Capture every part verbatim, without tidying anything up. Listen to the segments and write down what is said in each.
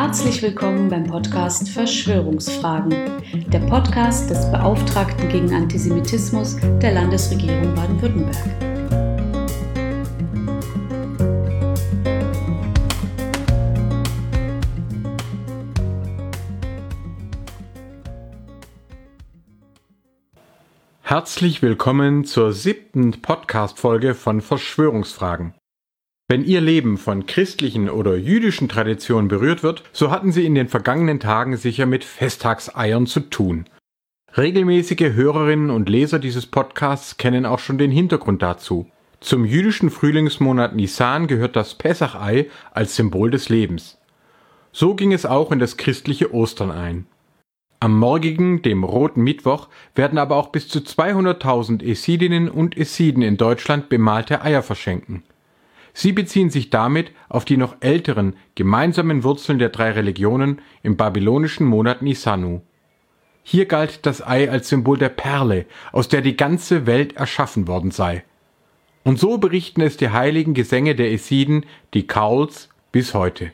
Herzlich willkommen beim Podcast Verschwörungsfragen, der Podcast des Beauftragten gegen Antisemitismus der Landesregierung Baden-Württemberg. Herzlich willkommen zur siebten Podcast-Folge von Verschwörungsfragen. Wenn Ihr Leben von christlichen oder jüdischen Traditionen berührt wird, so hatten Sie in den vergangenen Tagen sicher mit Festtagseiern zu tun. Regelmäßige Hörerinnen und Leser dieses Podcasts kennen auch schon den Hintergrund dazu. Zum jüdischen Frühlingsmonat Nisan gehört das Pessachei als Symbol des Lebens. So ging es auch in das christliche Ostern ein. Am morgigen, dem Roten Mittwoch, werden aber auch bis zu zweihunderttausend Esidinnen und Esiden in Deutschland bemalte Eier verschenken. Sie beziehen sich damit auf die noch älteren, gemeinsamen Wurzeln der drei Religionen im babylonischen Monat Nisanu. Hier galt das Ei als Symbol der Perle, aus der die ganze Welt erschaffen worden sei. Und so berichten es die heiligen Gesänge der Esiden, die Kauls, bis heute.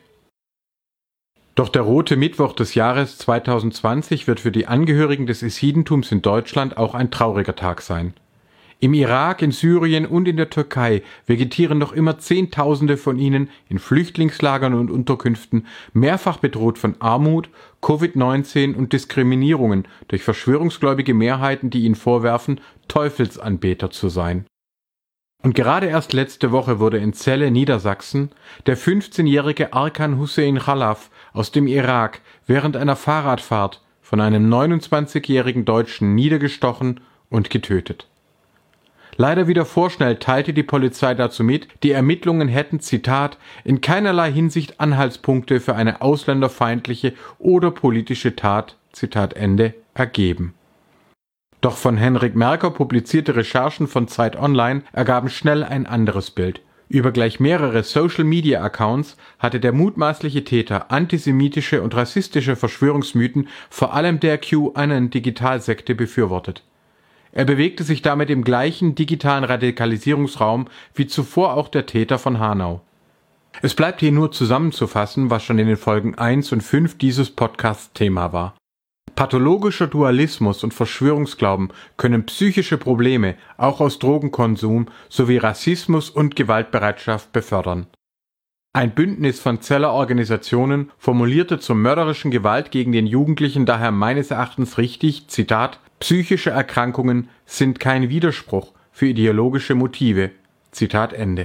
Doch der Rote Mittwoch des Jahres zweitausendzwanzig wird für die Angehörigen des Esidentums in Deutschland auch ein trauriger Tag sein. Im Irak, in Syrien und in der Türkei vegetieren noch immer Zehntausende von ihnen in Flüchtlingslagern und Unterkünften, mehrfach bedroht von Armut, Covid neunzehn und Diskriminierungen durch verschwörungsgläubige Mehrheiten, die ihnen vorwerfen, Teufelsanbeter zu sein. Und gerade erst letzte Woche wurde in Celle, Niedersachsen, der fünfzehnjährige Arkan Hussein Khalaf aus dem Irak während einer Fahrradfahrt von einem neunundzwanzigjährigen Deutschen niedergestochen und getötet. Leider wieder vorschnell teilte die Polizei dazu mit, die Ermittlungen hätten, Zitat, in keinerlei Hinsicht Anhaltspunkte für eine ausländerfeindliche oder politische Tat, Zitat Ende, ergeben. Doch von Henrik Merker publizierte Recherchen von Zeit Online ergaben schnell ein anderes Bild. Über gleich mehrere Social-Media-Accounts hatte der mutmaßliche Täter antisemitische und rassistische Verschwörungsmythen, vor allem der QAnon-Digitalsekte, befürwortet. Er bewegte sich damit im gleichen digitalen Radikalisierungsraum wie zuvor auch der Täter von Hanau. Es bleibt hier nur zusammenzufassen, was schon in den Folgen eins und fünf dieses Podcasts Thema war. Pathologischer Dualismus und Verschwörungsglauben können psychische Probleme, auch aus Drogenkonsum, sowie Rassismus und Gewaltbereitschaft befördern. Ein Bündnis von Zeller Organisationen formulierte zur mörderischen Gewalt gegen den Jugendlichen daher meines Erachtens richtig, Zitat, psychische Erkrankungen sind kein Widerspruch für ideologische Motive, Zitat Ende.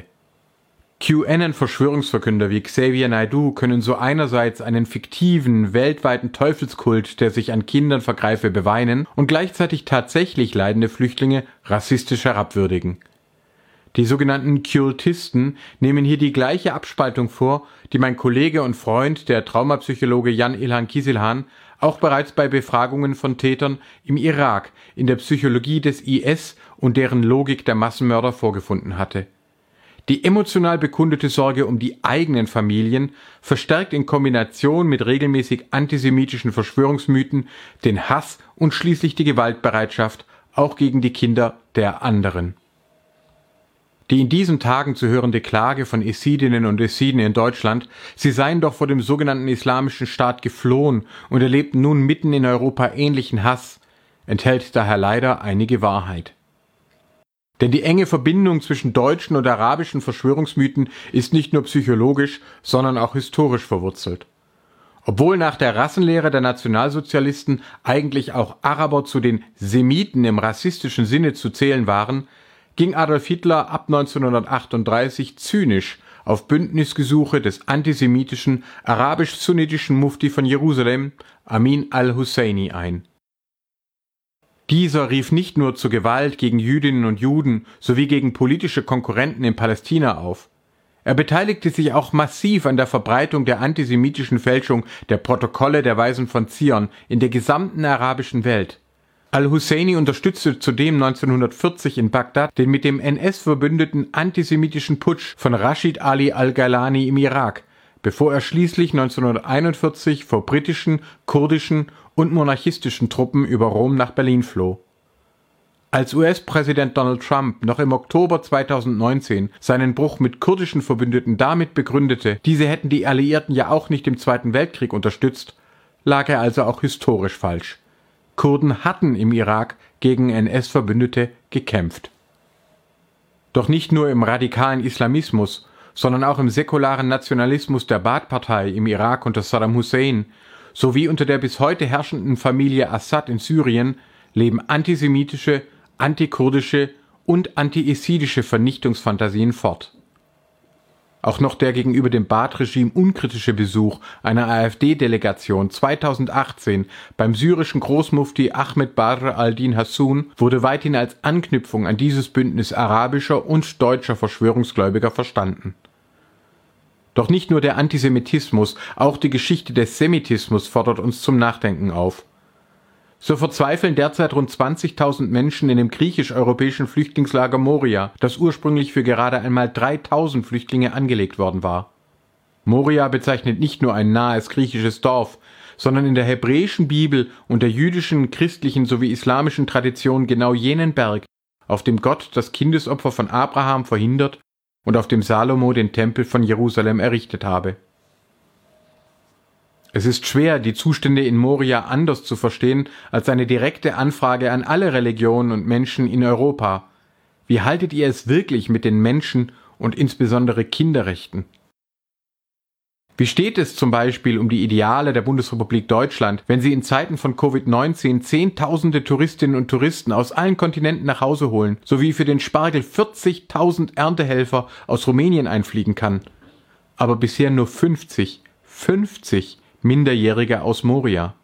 QAnon-Verschwörungsverkünder wie Xavier Naidoo können so einerseits einen fiktiven, weltweiten Teufelskult, der sich an Kindern vergreife, beweinen und gleichzeitig tatsächlich leidende Flüchtlinge rassistisch herabwürdigen. Die sogenannten Kultisten nehmen hier die gleiche Abspaltung vor, die mein Kollege und Freund, der Traumapsychologe Jan Ilhan Kizilhan, auch bereits bei Befragungen von Tätern im Irak in der Psychologie des I S und deren Logik der Massenmörder vorgefunden hatte. Die emotional bekundete Sorge um die eigenen Familien verstärkt in Kombination mit regelmäßig antisemitischen Verschwörungsmythen den Hass und schließlich die Gewaltbereitschaft auch gegen die Kinder der anderen. Die in diesen Tagen zu hörende Klage von Esidinnen und Esiden in Deutschland, sie seien doch vor dem sogenannten Islamischen Staat geflohen und erlebten nun mitten in Europa ähnlichen Hass, enthält daher leider einige Wahrheit. Denn die enge Verbindung zwischen deutschen und arabischen Verschwörungsmythen ist nicht nur psychologisch, sondern auch historisch verwurzelt. Obwohl nach der Rassenlehre der Nationalsozialisten eigentlich auch Araber zu den Semiten im rassistischen Sinne zu zählen waren, ging Adolf Hitler ab neunzehnhundertachtunddreißig zynisch auf Bündnisgesuche des antisemitischen arabisch-sunnitischen Mufti von Jerusalem, Amin al-Husseini, ein. Dieser rief nicht nur zur Gewalt gegen Jüdinnen und Juden sowie gegen politische Konkurrenten in Palästina auf. Er beteiligte sich auch massiv an der Verbreitung der antisemitischen Fälschung der Protokolle der Weisen von Zion in der gesamten arabischen Welt. Al-Husseini unterstützte zudem neunzehnhundertvierzig in Bagdad den mit dem N S verbündeten antisemitischen Putsch von Rashid Ali al-Gailani im Irak, bevor er schließlich neunzehnhunderteinundvierzig vor britischen, kurdischen und monarchistischen Truppen über Rom nach Berlin floh. Als U S-Präsident Donald Trump noch im Oktober zweitausendneunzehn seinen Bruch mit kurdischen Verbündeten damit begründete, diese hätten die Alliierten ja auch nicht im Zweiten Weltkrieg unterstützt, lag er also auch historisch falsch. Kurden hatten im Irak gegen N S-Verbündete gekämpft. Doch nicht nur im radikalen Islamismus, sondern auch im säkularen Nationalismus der Baath-Partei im Irak unter Saddam Hussein sowie unter der bis heute herrschenden Familie Assad in Syrien leben antisemitische, antikurdische und anti-esidische Vernichtungsfantasien fort. Auch noch der gegenüber dem Baath-Regime unkritische Besuch einer AfD-Delegation zweitausendachtzehn beim syrischen Großmufti Ahmed Badr al-Din Hassun wurde weithin als Anknüpfung an dieses Bündnis arabischer und deutscher Verschwörungsgläubiger verstanden. Doch nicht nur der Antisemitismus, auch die Geschichte des Semitismus fordert uns zum Nachdenken auf. So verzweifeln derzeit rund zwanzigtausend Menschen in dem griechisch-europäischen Flüchtlingslager Moria, das ursprünglich für gerade einmal dreitausend Flüchtlinge angelegt worden war. Moria bezeichnet nicht nur ein nahes griechisches Dorf, sondern in der hebräischen Bibel und der jüdischen, christlichen sowie islamischen Tradition genau jenen Berg, auf dem Gott das Kindesopfer von Abraham verhindert und auf dem Salomo den Tempel von Jerusalem errichtet habe. Es ist schwer, die Zustände in Moria anders zu verstehen als eine direkte Anfrage an alle Religionen und Menschen in Europa. Wie haltet ihr es wirklich mit den Menschen und insbesondere Kinderrechten? Wie steht es zum Beispiel um die Ideale der Bundesrepublik Deutschland, wenn sie in Zeiten von Covid neunzehn Zehntausende Touristinnen und Touristen aus allen Kontinenten nach Hause holen, sowie für den Spargel vierzigtausend Erntehelfer aus Rumänien einfliegen kann, aber bisher nur fünfzig, fünfzig Minderjährige aus Moria?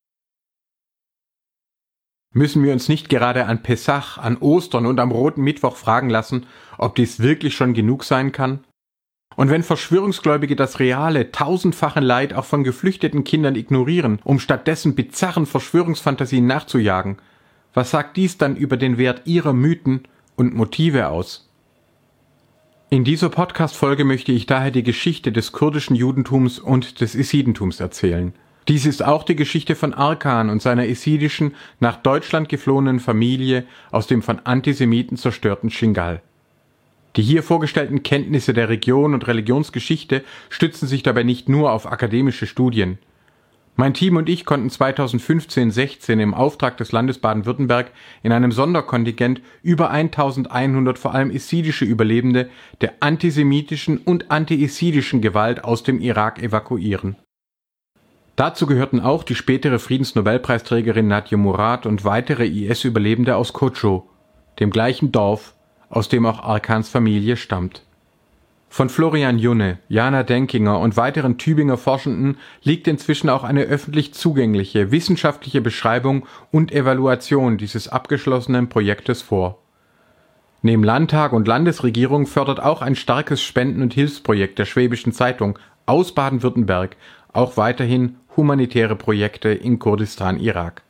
Müssen wir uns nicht gerade an Pessach, an Ostern und am Roten Mittwoch fragen lassen, ob dies wirklich schon genug sein kann? Und wenn Verschwörungsgläubige das reale, tausendfache Leid auch von geflüchteten Kindern ignorieren, um stattdessen bizarren Verschwörungsfantasien nachzujagen, was sagt dies dann über den Wert ihrer Mythen und Motive aus? In dieser Podcast-Folge möchte ich daher die Geschichte des kurdischen Judentums und des Esidentums erzählen. Dies ist auch die Geschichte von Arkan und seiner esidischen, nach Deutschland geflohenen Familie aus dem von Antisemiten zerstörten Shingal. Die hier vorgestellten Kenntnisse der Region und Religionsgeschichte stützen sich dabei nicht nur auf akademische Studien. Mein Team und ich konnten zweitausendfünfzehn sechzehn im Auftrag des Landes Baden-Württemberg in einem Sonderkontingent über eintausendeinhundert vor allem esidische Überlebende der antisemitischen und anti-esidischen Gewalt aus dem Irak evakuieren. Dazu gehörten auch die spätere Friedensnobelpreisträgerin Nadia Murad und weitere I S-Überlebende aus Kocho, dem gleichen Dorf, aus dem auch Arkans Familie stammt. Von Florian Junne, Jana Denkinger und weiteren Tübinger Forschenden liegt inzwischen auch eine öffentlich zugängliche wissenschaftliche Beschreibung und Evaluation dieses abgeschlossenen Projektes vor. Neben Landtag und Landesregierung fördert auch ein starkes Spenden- und Hilfsprojekt der Schwäbischen Zeitung aus Baden-Württemberg auch weiterhin humanitäre Projekte in Kurdistan, Irak.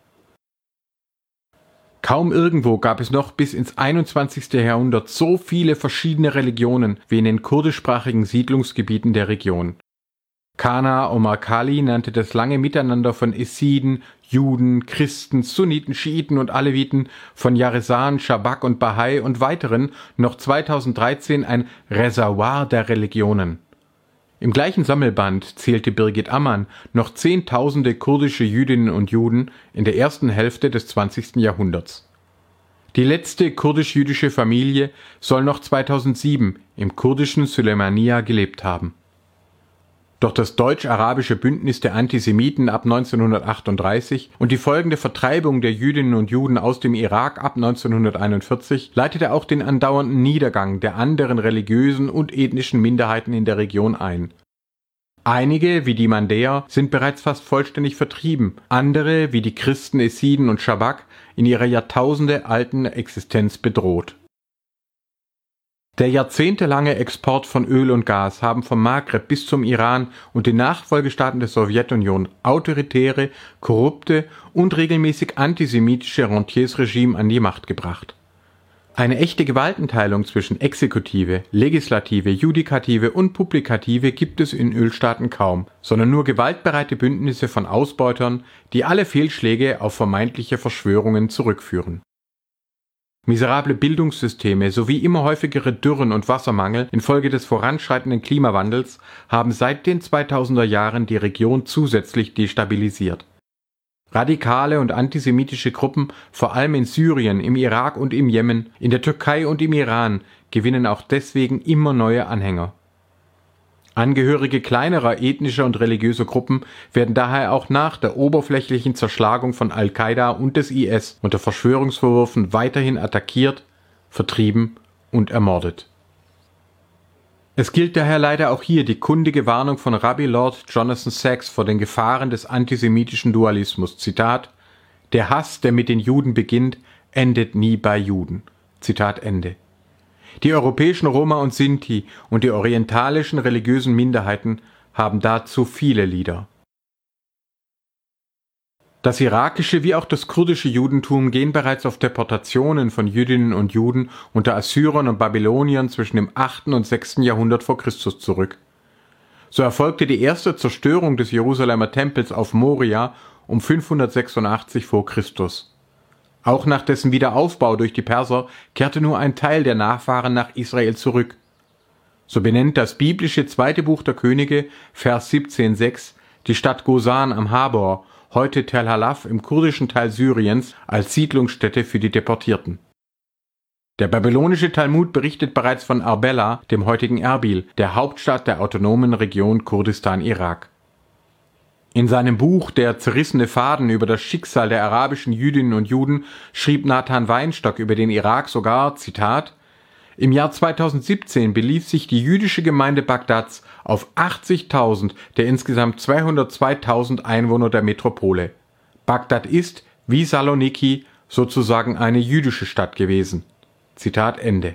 Kaum irgendwo gab es noch bis ins einundzwanzigste Jahrhundert so viele verschiedene Religionen wie in den kurdischsprachigen Siedlungsgebieten der Region. Kana Omar Kali nannte das lange Miteinander von Esiden, Juden, Christen, Sunniten, Schiiten und Aleviten, von Jaresan, Schabak und Bahai und weiteren noch zweitausenddreizehn ein Reservoir der Religionen. Im gleichen Sammelband zählte Birgit Ammann noch zehntausende kurdische Jüdinnen und Juden in der ersten Hälfte des zwanzigsten Jahrhunderts. Die letzte kurdisch-jüdische Familie soll noch zweitausendsieben im kurdischen Süleymaniye gelebt haben. Doch das deutsch-arabische Bündnis der Antisemiten ab neunzehnhundertachtunddreißig und die folgende Vertreibung der Jüdinnen und Juden aus dem Irak ab neunzehnhunderteinundvierzig leitete auch den andauernden Niedergang der anderen religiösen und ethnischen Minderheiten in der Region ein. Einige, wie die Mandäer, sind bereits fast vollständig vertrieben, andere, wie die Christen, Esiden und Schabak, in ihrer jahrtausendealten Existenz bedroht. Der jahrzehntelange Export von Öl und Gas haben vom Maghreb bis zum Iran und den Nachfolgestaaten der Sowjetunion autoritäre, korrupte und regelmäßig antisemitische Rentiersregime an die Macht gebracht. Eine echte Gewaltenteilung zwischen Exekutive, Legislative, Judikative und Publikative gibt es in Ölstaaten kaum, sondern nur gewaltbereite Bündnisse von Ausbeutern, die alle Fehlschläge auf vermeintliche Verschwörungen zurückführen. Miserable Bildungssysteme sowie immer häufigere Dürren und Wassermangel infolge des voranschreitenden Klimawandels haben seit den zweitausender Jahren die Region zusätzlich destabilisiert. Radikale und antisemitische Gruppen, vor allem in Syrien, im Irak und im Jemen, in der Türkei und im Iran, gewinnen auch deswegen immer neue Anhänger. Angehörige kleinerer ethnischer und religiöser Gruppen werden daher auch nach der oberflächlichen Zerschlagung von Al-Qaida und des I S unter Verschwörungsvorwürfen weiterhin attackiert, vertrieben und ermordet. Es gilt daher leider auch hier die kundige Warnung von Rabbi Lord Jonathan Sacks vor den Gefahren des antisemitischen Dualismus. Zitat: Der Hass, der mit den Juden beginnt, endet nie bei Juden. Zitat Ende. Die europäischen Roma und Sinti und die orientalischen religiösen Minderheiten haben dazu viele Lieder. Das irakische wie auch das kurdische Judentum gehen bereits auf Deportationen von Jüdinnen und Juden unter Assyrern und Babyloniern zwischen dem achten und sechsten Jahrhundert vor Christus zurück. So erfolgte die erste Zerstörung des Jerusalemer Tempels auf Moria um fünfhundertsechsundachtzig vor Christus. Auch nach dessen Wiederaufbau durch die Perser kehrte nur ein Teil der Nachfahren nach Israel zurück. So benennt das biblische zweite Buch der Könige, Vers siebzehn sechs, die Stadt Gosan am Habor, heute Tel Halaf im kurdischen Teil Syriens, als Siedlungsstätte für die Deportierten. Der babylonische Talmud berichtet bereits von Arbela, dem heutigen Erbil, der Hauptstadt der autonomen Region Kurdistan-Irak. In seinem Buch Der zerrissene Faden über das Schicksal der arabischen Jüdinnen und Juden schrieb Nathan Weinstock über den Irak sogar, Zitat: Im Jahr zweitausendsiebzehn belief sich die jüdische Gemeinde Bagdads auf achtzigtausend der insgesamt zweihundertzweitausend Einwohner der Metropole. Bagdad ist, wie Saloniki, sozusagen eine jüdische Stadt gewesen. Zitat Ende.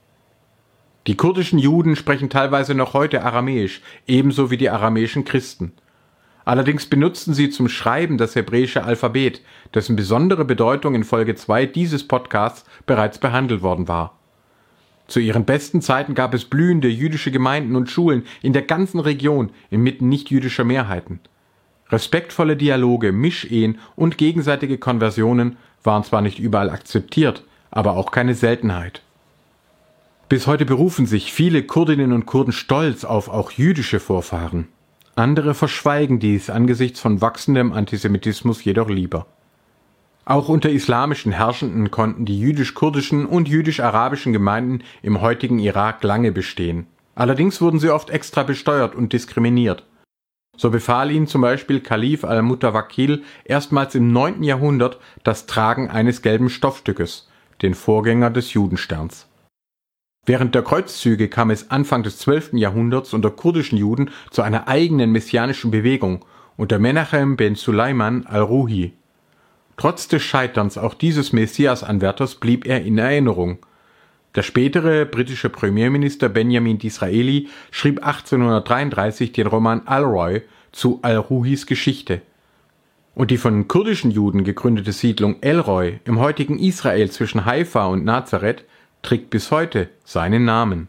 Die kurdischen Juden sprechen teilweise noch heute Aramäisch, ebenso wie die aramäischen Christen. Allerdings benutzten sie zum Schreiben das hebräische Alphabet, dessen besondere Bedeutung in Folge zwei dieses Podcasts bereits behandelt worden war. Zu ihren besten Zeiten gab es blühende jüdische Gemeinden und Schulen in der ganzen Region inmitten nicht-jüdischer Mehrheiten. Respektvolle Dialoge, Mischehen und gegenseitige Konversionen waren zwar nicht überall akzeptiert, aber auch keine Seltenheit. Bis heute berufen sich viele Kurdinnen und Kurden stolz auf auch jüdische Vorfahren. Andere verschweigen dies angesichts von wachsendem Antisemitismus jedoch lieber. Auch unter islamischen Herrschenden konnten die jüdisch-kurdischen und jüdisch-arabischen Gemeinden im heutigen Irak lange bestehen. Allerdings wurden sie oft extra besteuert und diskriminiert. So befahl ihnen zum Beispiel Kalif al-Mutawakkil erstmals im neunten Jahrhundert das Tragen eines gelben Stoffstückes, den Vorgänger des Judensterns. Während der Kreuzzüge kam es Anfang des zwölften Jahrhunderts unter kurdischen Juden zu einer eigenen messianischen Bewegung unter Menachem ben Suleiman al-Ruhi. Trotz des Scheiterns auch dieses Messias-Anwärters blieb er in Erinnerung. Der spätere britische Premierminister Benjamin Disraeli schrieb achtzehnhundertdreiunddreißig den Roman Al-Roy zu al-Ruhis Geschichte. Und die von kurdischen Juden gegründete Siedlung El-Roy im heutigen Israel zwischen Haifa und Nazareth trägt bis heute seinen Namen.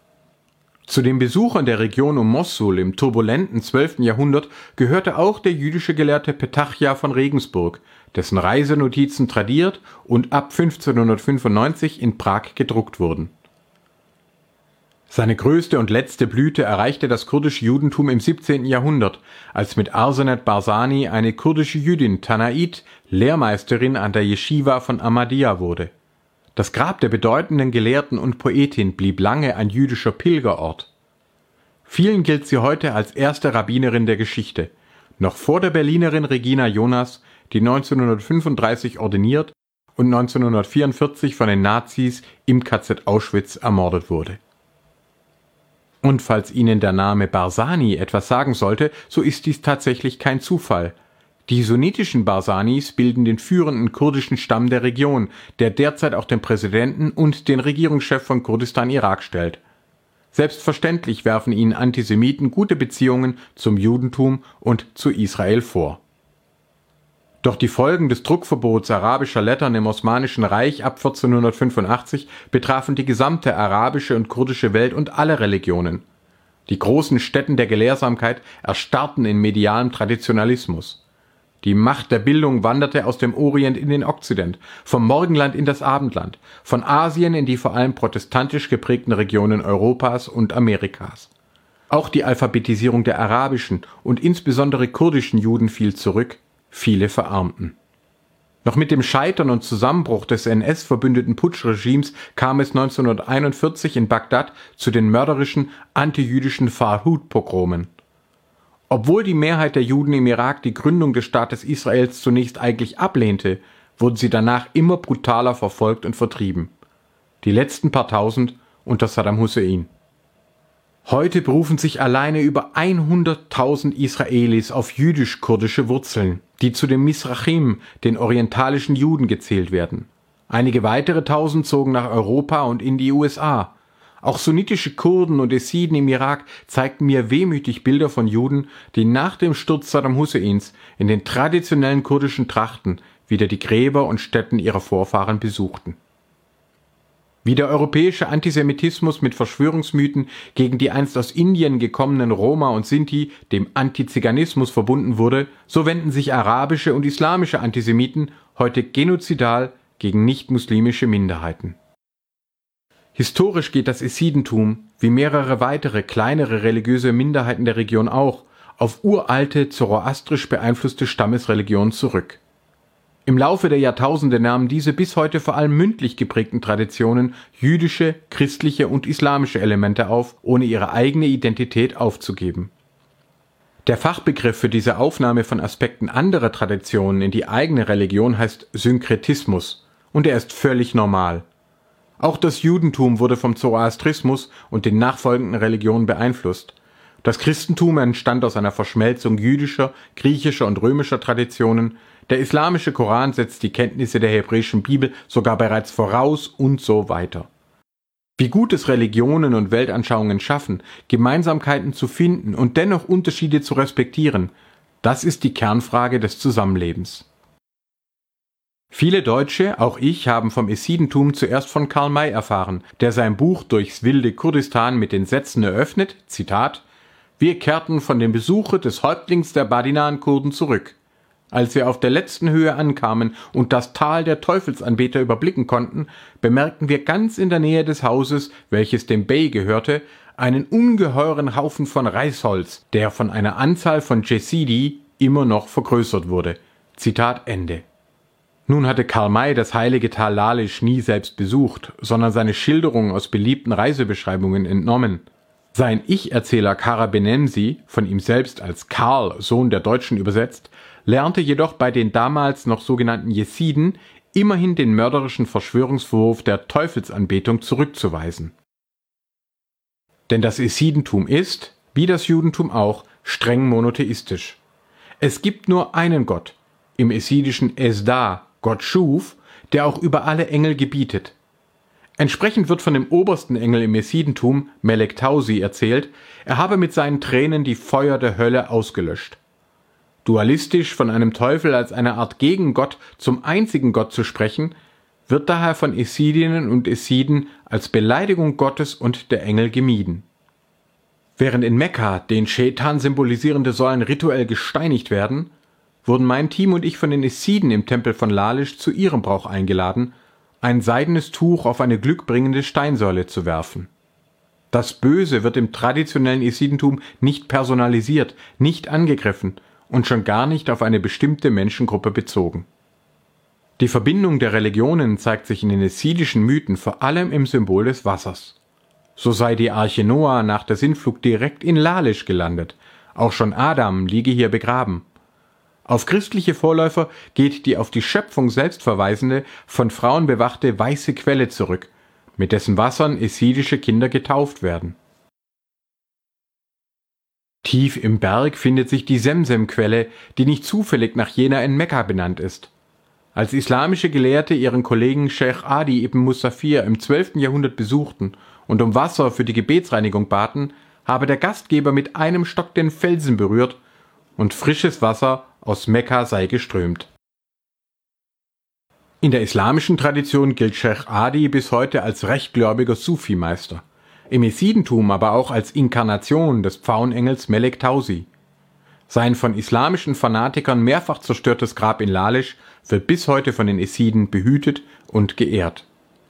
Zu den Besuchern der Region um Mossul im turbulenten zwölften Jahrhundert gehörte auch der jüdische Gelehrte Petachia von Regensburg, dessen Reisenotizen tradiert und ab fünfzehnhundertfünfundneunzig in Prag gedruckt wurden. Seine größte und letzte Blüte erreichte das kurdische Judentum im siebzehnten Jahrhundert, als mit Arsenet Barzani eine kurdische Jüdin Tanait Lehrmeisterin an der Jeschiwa von Ahmadiyya wurde. Das Grab der bedeutenden Gelehrten und Poetin blieb lange ein jüdischer Pilgerort. Vielen gilt sie heute als erste Rabbinerin der Geschichte, noch vor der Berlinerin Regina Jonas, die neunzehnhundertfünfunddreißig ordiniert und neunzehnhundertvierundvierzig von den Nazis im K Z Auschwitz ermordet wurde. Und falls Ihnen der Name Barzani etwas sagen sollte, so ist dies tatsächlich kein Zufall. Die sunnitischen Barzanis bilden den führenden kurdischen Stamm der Region, der derzeit auch den Präsidenten und den Regierungschef von Kurdistan-Irak stellt. Selbstverständlich werfen ihnen Antisemiten gute Beziehungen zum Judentum und zu Israel vor. Doch die Folgen des Druckverbots arabischer Lettern im Osmanischen Reich ab vierzehnhundertfünfundachtzig betrafen die gesamte arabische und kurdische Welt und alle Religionen. Die großen Stätten der Gelehrsamkeit erstarrten in medialem Traditionalismus. Die Macht der Bildung wanderte aus dem Orient in den Okzident, vom Morgenland in das Abendland, von Asien in die vor allem protestantisch geprägten Regionen Europas und Amerikas. Auch die Alphabetisierung der arabischen und insbesondere kurdischen Juden fiel zurück, viele verarmten. Noch mit dem Scheitern und Zusammenbruch des N S-verbündeten Putschregimes kam es neunzehnhunderteinundvierzig in Bagdad zu den mörderischen antijüdischen Farhud-Pogromen. Obwohl die Mehrheit der Juden im Irak die Gründung des Staates Israels zunächst eigentlich ablehnte, wurden sie danach immer brutaler verfolgt und vertrieben. Die letzten paar Tausend unter Saddam Hussein. Heute berufen sich alleine über hunderttausend Israelis auf jüdisch-kurdische Wurzeln, die zu den Mizrachim, den orientalischen Juden, gezählt werden. Einige weitere Tausend zogen nach Europa und in die U S A. Auch sunnitische Kurden und Jesiden im Irak zeigten mir wehmütig Bilder von Juden, die nach dem Sturz Saddam Husseins in den traditionellen kurdischen Trachten wieder die Gräber und Stätten ihrer Vorfahren besuchten. Wie der europäische Antisemitismus mit Verschwörungsmythen gegen die einst aus Indien gekommenen Roma und Sinti dem Antiziganismus verbunden wurde, so wenden sich arabische und islamische Antisemiten heute genozidal gegen nicht-muslimische Minderheiten. Historisch geht das Essidentum, wie mehrere weitere kleinere religiöse Minderheiten der Region auch, auf uralte, zoroastrisch beeinflusste Stammesreligionen zurück. Im Laufe der Jahrtausende nahmen diese bis heute vor allem mündlich geprägten Traditionen jüdische, christliche und islamische Elemente auf, ohne ihre eigene Identität aufzugeben. Der Fachbegriff für diese Aufnahme von Aspekten anderer Traditionen in die eigene Religion heißt Synkretismus, und er ist völlig normal. Auch das Judentum wurde vom Zoroastrismus und den nachfolgenden Religionen beeinflusst. Das Christentum entstand aus einer Verschmelzung jüdischer, griechischer und römischer Traditionen. Der islamische Koran setzt die Kenntnisse der hebräischen Bibel sogar bereits voraus und so weiter. Wie gut es Religionen und Weltanschauungen schaffen, Gemeinsamkeiten zu finden und dennoch Unterschiede zu respektieren, das ist die Kernfrage des Zusammenlebens. Viele Deutsche, auch ich, haben vom Essidentum zuerst von Karl May erfahren, der sein Buch Durchs wilde Kurdistan mit den Sätzen eröffnet, Zitat: Wir kehrten von dem Besuche des Häuptlings der Badinan-Kurden zurück. Als wir auf der letzten Höhe ankamen und das Tal der Teufelsanbeter überblicken konnten, bemerkten wir ganz in der Nähe des Hauses, welches dem Bey gehörte, einen ungeheuren Haufen von Reisholz, der von einer Anzahl von Jesidi immer noch vergrößert wurde. Zitat Ende. Nun hatte Karl May das heilige Tal Lalisch nie selbst besucht, sondern seine Schilderungen aus beliebten Reisebeschreibungen entnommen. Sein Ich-Erzähler Kara Benemsi, von ihm selbst als Karl, Sohn der Deutschen übersetzt, lernte jedoch bei den damals noch sogenannten Jesiden immerhin den mörderischen Verschwörungsvorwurf der Teufelsanbetung zurückzuweisen. Denn das Essidentum ist, wie das Judentum auch, streng monotheistisch. Es gibt nur einen Gott, im essidischen Esda, Gott schuf, der auch über alle Engel gebietet. Entsprechend wird von dem obersten Engel im Essidentum, Melek Tausi, erzählt, er habe mit seinen Tränen die Feuer der Hölle ausgelöscht. Dualistisch von einem Teufel als einer Art Gegengott zum einzigen Gott zu sprechen, wird daher von Essidinnen und Essiden als Beleidigung Gottes und der Engel gemieden. Während in Mekka den Schetan symbolisierende Säulen rituell gesteinigt werden, wurden mein Team und ich von den Essiden im Tempel von Lalisch zu ihrem Brauch eingeladen, ein seidenes Tuch auf eine glückbringende Steinsäule zu werfen. Das Böse wird im traditionellen Essidentum nicht personalisiert, nicht angegriffen und schon gar nicht auf eine bestimmte Menschengruppe bezogen. Die Verbindung der Religionen zeigt sich in den essidischen Mythen vor allem im Symbol des Wassers. So sei die Arche Noah nach der Sintflut direkt in Lalisch gelandet, auch schon Adam liege hier begraben. Auf christliche Vorläufer geht die auf die Schöpfung selbst verweisende, von Frauen bewachte weiße Quelle zurück, mit dessen Wassern essidische Kinder getauft werden. Tief im Berg findet sich die Semsem-Quelle, die nicht zufällig nach jener in Mekka benannt ist. Als islamische Gelehrte ihren Kollegen Sheikh Adi ibn Musafir im zwölften Jahrhundert besuchten und um Wasser für die Gebetsreinigung baten, habe der Gastgeber mit einem Stock den Felsen berührt und frisches Wasser aus Mekka sei geströmt. In der islamischen Tradition gilt Sheikh Adi bis heute als rechtgläubiger Sufi-Meister, im Essidentum aber auch als Inkarnation des Pfauenengels Melek Tausi. Sein von islamischen Fanatikern mehrfach zerstörtes Grab in Lalisch wird bis heute von den Jesiden behütet und geehrt.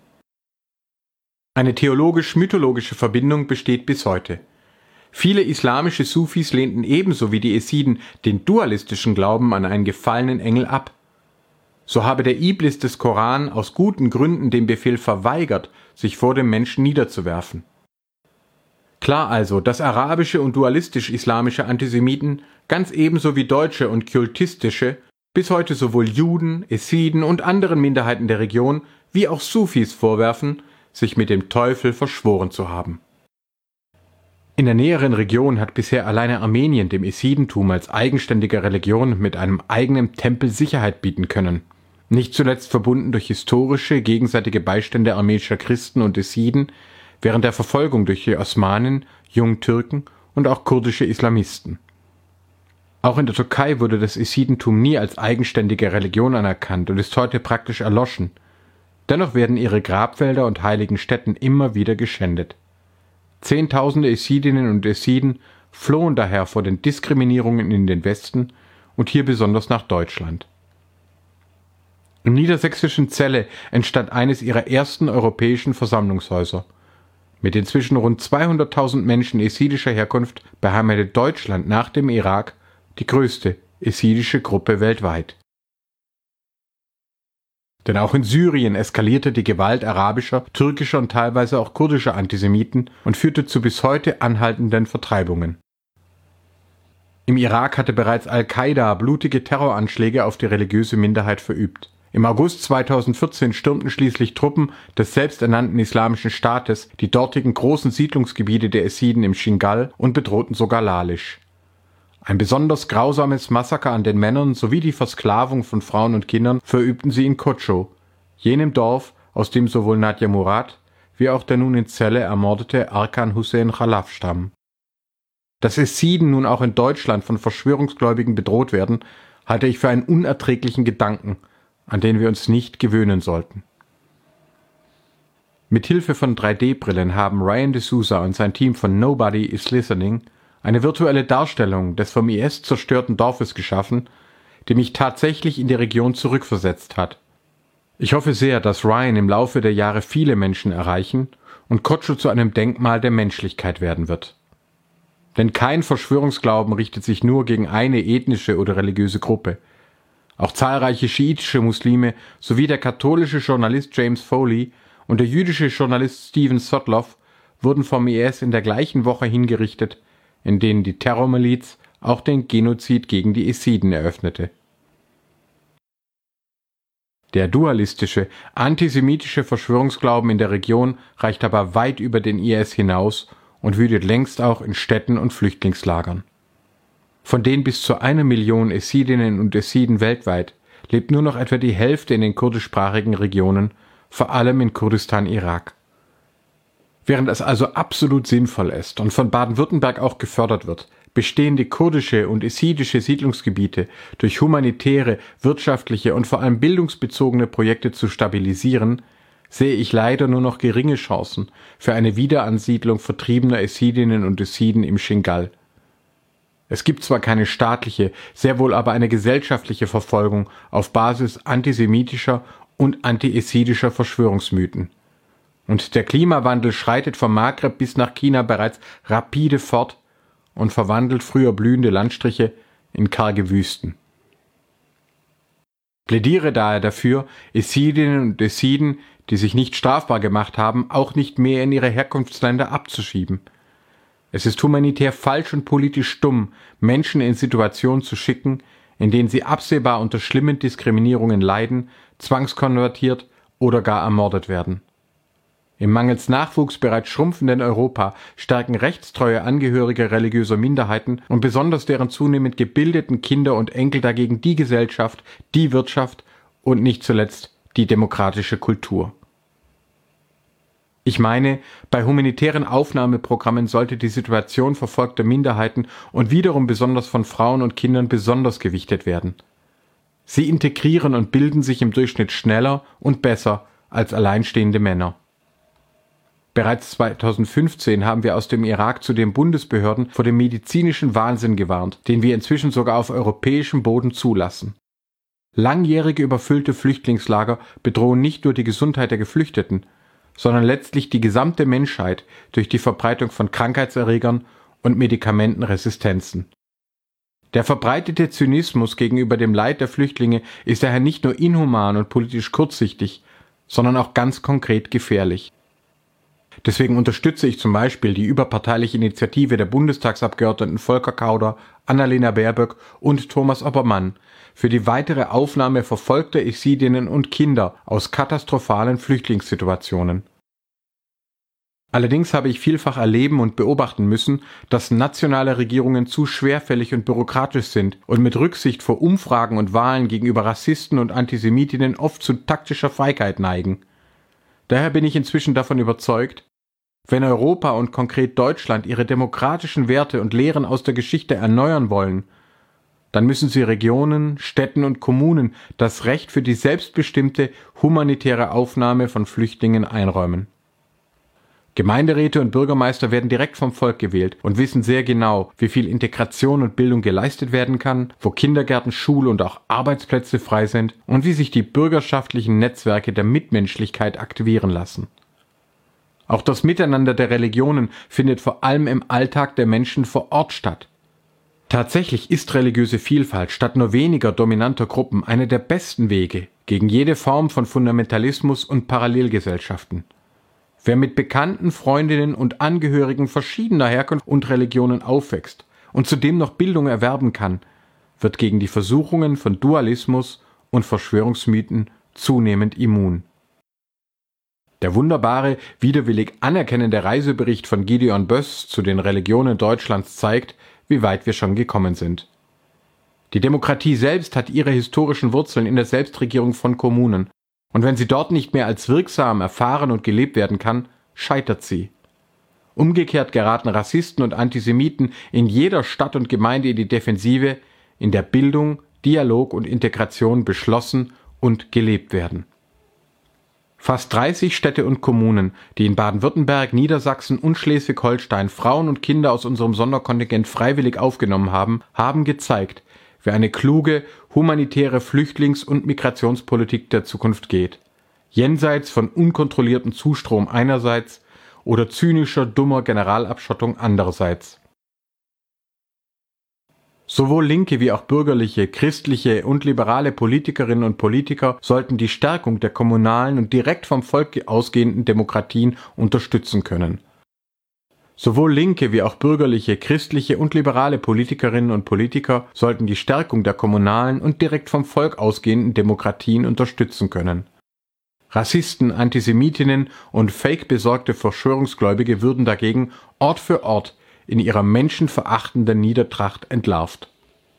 Eine theologisch-mythologische Verbindung besteht bis heute. Viele islamische Sufis lehnten ebenso wie die Jesiden den dualistischen Glauben an einen gefallenen Engel ab. So habe der Iblis des Koran aus guten Gründen den Befehl verweigert, sich vor dem Menschen niederzuwerfen. Klar also, dass arabische und dualistisch-islamische Antisemiten, ganz ebenso wie deutsche und kultistische, bis heute sowohl Juden, Jesiden und anderen Minderheiten der Region wie auch Sufis vorwerfen, sich mit dem Teufel verschworen zu haben. In der näheren Region hat bisher alleine Armenien dem Jesidentum als eigenständige Religion mit einem eigenen Tempel Sicherheit bieten können. Nicht zuletzt verbunden durch historische, gegenseitige Beistände armenischer Christen und Jesiden während der Verfolgung durch die Osmanen, Jungtürken und auch kurdische Islamisten. Auch in der Türkei wurde das Jesidentum nie als eigenständige Religion anerkannt und ist heute praktisch erloschen. Dennoch werden ihre Grabfelder und heiligen Stätten immer wieder geschändet. Zehntausende Jesidinnen und Jesiden flohen daher vor den Diskriminierungen in den Westen und hier besonders nach Deutschland. Im niedersächsischen Celle entstand eines ihrer ersten europäischen Versammlungshäuser. Mit inzwischen rund zweihunderttausend Menschen jesidischer Herkunft beheimatet Deutschland nach dem Irak die größte jesidische Gruppe weltweit. Denn auch in Syrien eskalierte die Gewalt arabischer, türkischer und teilweise auch kurdischer Antisemiten und führte zu bis heute anhaltenden Vertreibungen. Im Irak hatte bereits Al-Qaida blutige Terroranschläge auf die religiöse Minderheit verübt. Im August zweitausendvierzehn stürmten schließlich Truppen des selbsternannten Islamischen Staates die dortigen großen Siedlungsgebiete der Jesiden im Shingal und bedrohten sogar Lalisch. Ein besonders grausames Massaker an den Männern sowie die Versklavung von Frauen und Kindern verübten sie in Kocho, jenem Dorf, aus dem sowohl Nadia Murad wie auch der nun in Celle ermordete Arkan Hussein Khalaf stammen. Dass Jesiden nun auch in Deutschland von Verschwörungsgläubigen bedroht werden, halte ich für einen unerträglichen Gedanken, an den wir uns nicht gewöhnen sollten. Mit Hilfe von drei D Brillen haben Ryan D'Souza und sein Team von Nobody is Listening eine virtuelle Darstellung des vom I S zerstörten Dorfes geschaffen, die mich tatsächlich in die Region zurückversetzt hat. Ich hoffe sehr, dass Ryan im Laufe der Jahre viele Menschen erreichen und Kocho zu einem Denkmal der Menschlichkeit werden wird. Denn kein Verschwörungsglauben richtet sich nur gegen eine ethnische oder religiöse Gruppe. Auch zahlreiche schiitische Muslime sowie der katholische Journalist James Foley und der jüdische Journalist Steven Sotloff wurden vom I S in der gleichen Woche hingerichtet, in denen die Terrormiliz auch den Genozid gegen die Jesiden eröffnete. Der dualistische, antisemitische Verschwörungsglauben in der Region reicht aber weit über den I S hinaus und wütet längst auch in Städten und Flüchtlingslagern. Von den bis zu einer Million Jesidinnen und Jesiden weltweit lebt nur noch etwa die Hälfte in den kurdischsprachigen Regionen, vor allem in Kurdistan, Irak. Während es also absolut sinnvoll ist und von Baden-Württemberg auch gefördert wird, bestehende kurdische und jesidische Siedlungsgebiete durch humanitäre, wirtschaftliche und vor allem bildungsbezogene Projekte zu stabilisieren, sehe ich leider nur noch geringe Chancen für eine Wiederansiedlung vertriebener Jesidinnen und Jesiden im Shingal. Es gibt zwar keine staatliche, sehr wohl aber eine gesellschaftliche Verfolgung auf Basis antisemitischer und anti-jesidischer Verschwörungsmythen. Und der Klimawandel schreitet vom Maghreb bis nach China bereits rapide fort und verwandelt früher blühende Landstriche in karge Wüsten. Plädiere daher dafür, Jesidinnen und Jesiden, die sich nicht strafbar gemacht haben, auch nicht mehr in ihre Herkunftsländer abzuschieben. Es ist humanitär falsch und politisch dumm, Menschen in Situationen zu schicken, in denen sie absehbar unter schlimmen Diskriminierungen leiden, zwangskonvertiert oder gar ermordet werden. Im mangels Nachwuchs bereits schrumpfenden Europa stärken rechtstreue Angehörige religiöser Minderheiten und besonders deren zunehmend gebildeten Kinder und Enkel dagegen die Gesellschaft, die Wirtschaft und nicht zuletzt die demokratische Kultur. Ich meine, bei humanitären Aufnahmeprogrammen sollte die Situation verfolgter Minderheiten und wiederum besonders von Frauen und Kindern besonders gewichtet werden. Sie integrieren und bilden sich im Durchschnitt schneller und besser als alleinstehende Männer. Bereits zweitausendfünfzehn haben wir aus dem Irak zudem Bundesbehörden vor dem medizinischen Wahnsinn gewarnt, den wir inzwischen sogar auf europäischem Boden zulassen. Langjährige überfüllte Flüchtlingslager bedrohen nicht nur die Gesundheit der Geflüchteten, sondern letztlich die gesamte Menschheit durch die Verbreitung von Krankheitserregern und Medikamentenresistenzen. Der verbreitete Zynismus gegenüber dem Leid der Flüchtlinge ist daher nicht nur inhuman und politisch kurzsichtig, sondern auch ganz konkret gefährlich. Deswegen unterstütze ich zum Beispiel die überparteiliche Initiative der Bundestagsabgeordneten Volker Kauder, Annalena Baerbock und Thomas Oppermann für die weitere Aufnahme verfolgter Jesidinnen und Kinder aus katastrophalen Flüchtlingssituationen. Allerdings habe ich vielfach erleben und beobachten müssen, dass nationale Regierungen zu schwerfällig und bürokratisch sind und mit Rücksicht vor Umfragen und Wahlen gegenüber Rassisten und Antisemitinnen oft zu taktischer Feigheit neigen. Daher bin ich inzwischen davon überzeugt, wenn Europa und konkret Deutschland ihre demokratischen Werte und Lehren aus der Geschichte erneuern wollen, dann müssen sie Regionen, Städten und Kommunen das Recht für die selbstbestimmte humanitäre Aufnahme von Flüchtlingen einräumen. Gemeinderäte und Bürgermeister werden direkt vom Volk gewählt und wissen sehr genau, wie viel Integration und Bildung geleistet werden kann, wo Kindergärten, Schule und auch Arbeitsplätze frei sind und wie sich die bürgerschaftlichen Netzwerke der Mitmenschlichkeit aktivieren lassen. Auch das Miteinander der Religionen findet vor allem im Alltag der Menschen vor Ort statt. Tatsächlich ist religiöse Vielfalt statt nur weniger dominanter Gruppen eine der besten Wege gegen jede Form von Fundamentalismus und Parallelgesellschaften. Wer mit Bekannten, Freundinnen und Angehörigen verschiedener Herkunft und Religionen aufwächst und zudem noch Bildung erwerben kann, wird gegen die Versuchungen von Dualismus und Verschwörungsmythen zunehmend immun. Der wunderbare, widerwillig anerkennende Reisebericht von Gideon Böss zu den Religionen Deutschlands zeigt, wie weit wir schon gekommen sind. Die Demokratie selbst hat ihre historischen Wurzeln in der Selbstregierung von Kommunen. Und wenn sie dort nicht mehr als wirksam erfahren und gelebt werden kann, scheitert sie. Umgekehrt geraten Rassisten und Antisemiten in jeder Stadt und Gemeinde in die Defensive, in der Bildung, Dialog und Integration beschlossen und gelebt werden. Fast dreißig Städte und Kommunen, die in Baden-Württemberg, Niedersachsen und Schleswig-Holstein Frauen und Kinder aus unserem Sonderkontingent freiwillig aufgenommen haben, haben gezeigt, wie eine kluge, humanitäre Flüchtlings- und Migrationspolitik der Zukunft geht. Jenseits von unkontrolliertem Zustrom einerseits oder zynischer, dummer Generalabschottung andererseits. Sowohl linke wie auch bürgerliche, christliche und liberale Politikerinnen und Politiker sollten die Stärkung der kommunalen und direkt vom Volk ausgehenden Demokratien unterstützen können. Sowohl linke wie auch bürgerliche, christliche und liberale Politikerinnen und Politiker sollten die Stärkung der kommunalen und direkt vom Volk ausgehenden Demokratien unterstützen können. Rassisten, Antisemitinnen und fake-besorgte Verschwörungsgläubige würden dagegen Ort für Ort in ihrer menschenverachtenden Niedertracht entlarvt.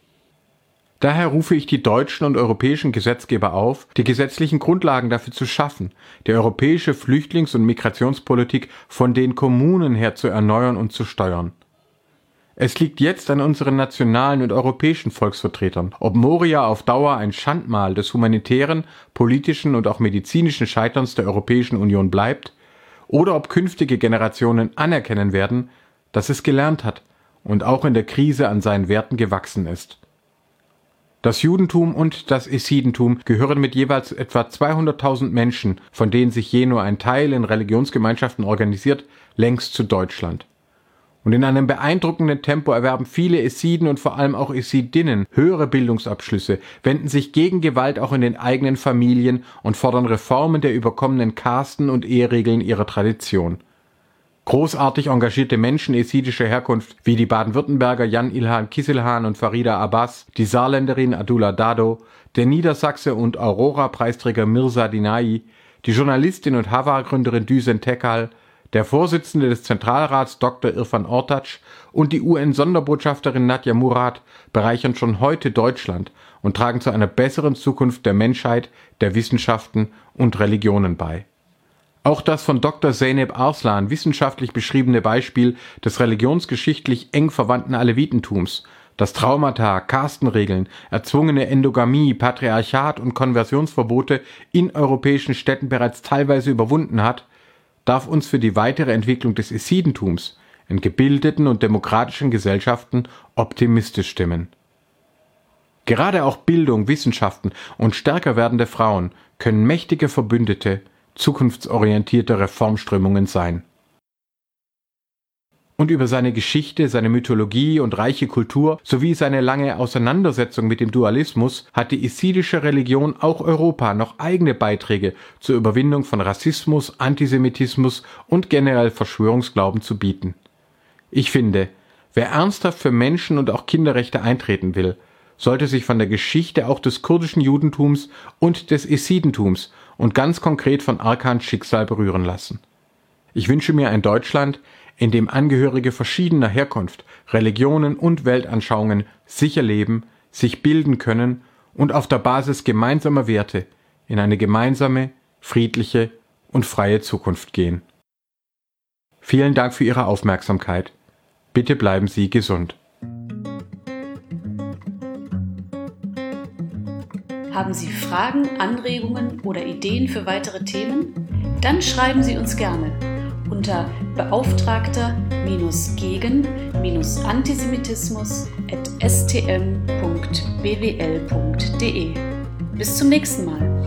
Daher rufe ich die deutschen und europäischen Gesetzgeber auf, die gesetzlichen Grundlagen dafür zu schaffen, die europäische Flüchtlings- und Migrationspolitik von den Kommunen her zu erneuern und zu steuern. Es liegt jetzt an unseren nationalen und europäischen Volksvertretern, ob Moria auf Dauer ein Schandmal des humanitären, politischen und auch medizinischen Scheiterns der Europäischen Union bleibt, oder ob künftige Generationen anerkennen werden, dass es gelernt hat und auch in der Krise an seinen Werten gewachsen ist. Das Judentum und das Essidentum gehören mit jeweils etwa zweihunderttausend Menschen, von denen sich je nur ein Teil in Religionsgemeinschaften organisiert, längst zu Deutschland. Und in einem beeindruckenden Tempo erwerben viele Essiden und vor allem auch Essidinnen höhere Bildungsabschlüsse, wenden sich gegen Gewalt auch in den eigenen Familien und fordern Reformen der überkommenen Kasten und Eheregeln ihrer Tradition. Großartig engagierte Menschen essidischer Herkunft, wie die Baden-Württemberger Jan Ilhan Kisselhan und Farida Abbas, die Saarländerin Adula Dado, der Niedersachse und Aurora-Preisträger Mirza Dinai, die Journalistin und Hava-Gründerin Düsen Tekal, der Vorsitzende des Zentralrats Doktor Irfan Ortac und die U N-Sonderbotschafterin Nadja Murad bereichern schon heute Deutschland und tragen zu einer besseren Zukunft der Menschheit, der Wissenschaften und Religionen bei. Auch das von Doktor Zeynep Arslan wissenschaftlich beschriebene Beispiel des religionsgeschichtlich eng verwandten Alevitentums, das Traumata, Kastenregeln, erzwungene Endogamie, Patriarchat und Konversionsverbote in europäischen Städten bereits teilweise überwunden hat, darf uns für die weitere Entwicklung des Esidentums in gebildeten und demokratischen Gesellschaften optimistisch stimmen. Gerade auch Bildung, Wissenschaften und stärker werdende Frauen können mächtige Verbündete zukunftsorientierter Reformströmungen sein. Und über seine Geschichte, seine Mythologie und reiche Kultur sowie seine lange Auseinandersetzung mit dem Dualismus hat die esidische Religion auch Europa noch eigene Beiträge zur Überwindung von Rassismus, Antisemitismus und generell Verschwörungsglauben zu bieten. Ich finde, wer ernsthaft für Menschen- und auch Kinderrechte eintreten will, sollte sich von der Geschichte auch des kurdischen Judentums und des Esidentums und ganz konkret von Arkans Schicksal berühren lassen. Ich wünsche mir ein Deutschland, in dem Angehörige verschiedener Herkunft, Religionen und Weltanschauungen sicher leben, sich bilden können und auf der Basis gemeinsamer Werte in eine gemeinsame, friedliche und freie Zukunft gehen. Vielen Dank für Ihre Aufmerksamkeit. Bitte bleiben Sie gesund. Haben Sie Fragen, Anregungen oder Ideen für weitere Themen? Dann schreiben Sie uns gerne unter beauftragter-gegen-antisemitismus at s t m punkt b w l punkt d e. Bis zum nächsten Mal.